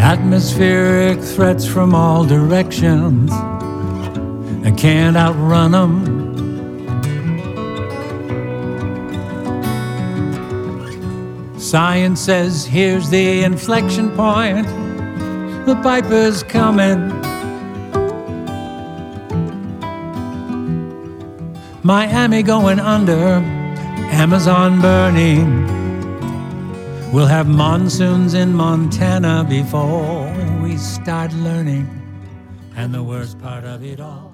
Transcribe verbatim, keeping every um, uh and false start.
Atmospheric threats from all directions, I can't outrun them. Science says here's the inflection point, the piper's coming. Miami going under, Amazon burning. We'll have monsoons in Montana before we start learning. And the worst part of it all,